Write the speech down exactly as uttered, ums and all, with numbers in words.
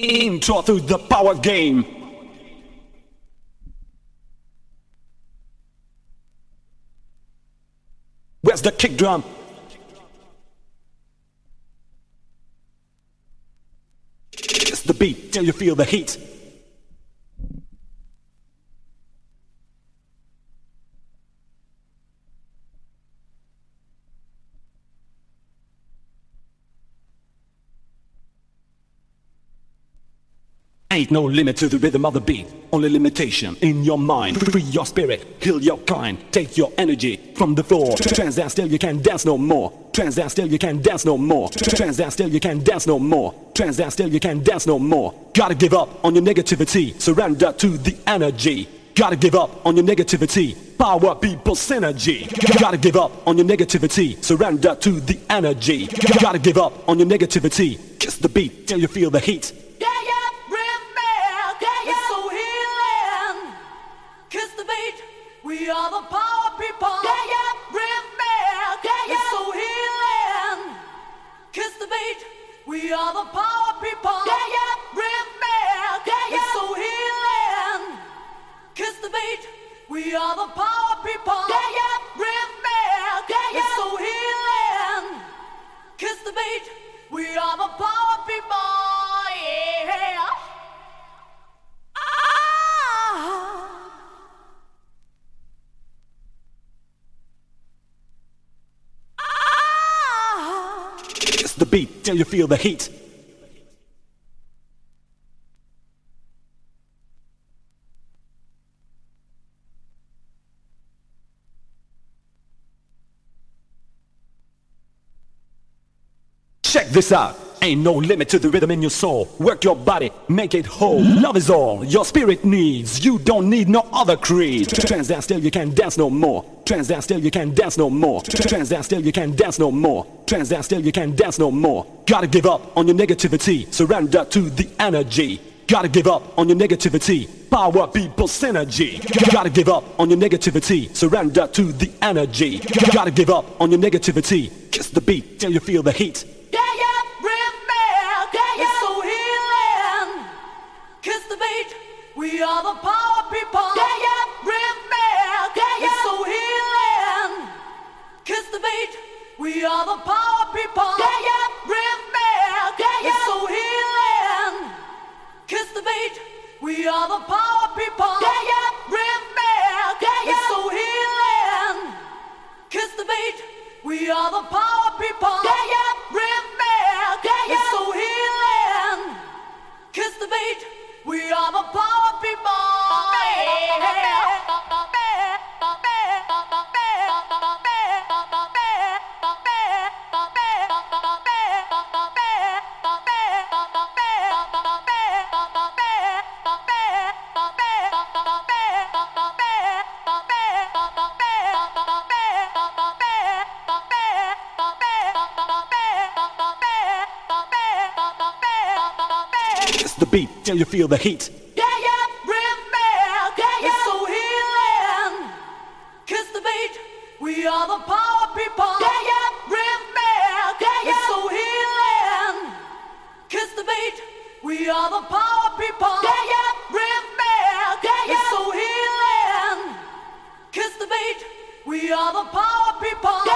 Intro to the power game. Where's the kick drum? It's the beat till you feel the heat. Ain't no limit to the rhythm of the beat, only limitation in your mind. Free your spirit, heal your kind, take your energy from the floor. Trans dance till you can't dance no more. Trans dance till you can't dance no more. Trans dance till you can't dance no more. Trans dance till you can't dance no more. Gotta give up on your negativity, surrender to the energy. Gotta give up on your negativity, power people synergy. Gotta give up on your negativity, surrender to the energy. Gotta give up on your negativity, kiss the beat till you feel the heat. We are the power people. Yeah, yeah, bring back. Yeah, yeah. It's so healing. Kiss the beat. We are the power people. Yeah, yeah, bring back. Yeah, yeah. It's so healing. Kiss the beat. We are the power people. Yeah, yeah, bring back. Yeah, yeah. It's so healing. Kiss the beat. We are the power people. Yeah. Ah. It's the beat till you feel the heat. Check this out. Ain't no limit to the rhythm in your soul. Work your body, make it whole. Love is all your spirit needs. You don't need no other creed. Trans dance till you can't dance no more. Trans dance till you can't dance no more. Trans dance till you can't dance no more. Trans dance till you can't dance no more. Gotta give up on your negativity, surrender to the energy. Gotta give up on your negativity, power people synergy. Gotta give up on your negativity, surrender to the energy. Gotta give up on your negativity, kiss the beat till you feel the heat. Yeah, yeah, bring back. Yeah, yeah. It's so healing. Kiss the beat. We are the power people. Yeah, yeah, bring back. Yeah, yeah. It's so healing. Kiss the beat. We are the power people. Yeah, yeah, bring back. Yeah, yeah. It's so healing. Kiss the beat. We are the power people. Yeah, yeah, bring back. Yeah, yeah. It's so healing. Kiss the beat. We are the power people. Yeah, yeah, bring back. Yeah, yeah. It's so healing. Kiss the beat. We are the power people. It's the beat till you feel the heat. Yeah, yeah, bring back. Yeah, yeah. It's so healing. Kiss the beat. We are the power people. Yeah, yeah, bring back. Yeah, yeah. It's so healing. Kiss the beat. We are the power people. Yeah, yeah, bring back. Yeah, yeah. It's so healing. Kiss the beat. We are the power people.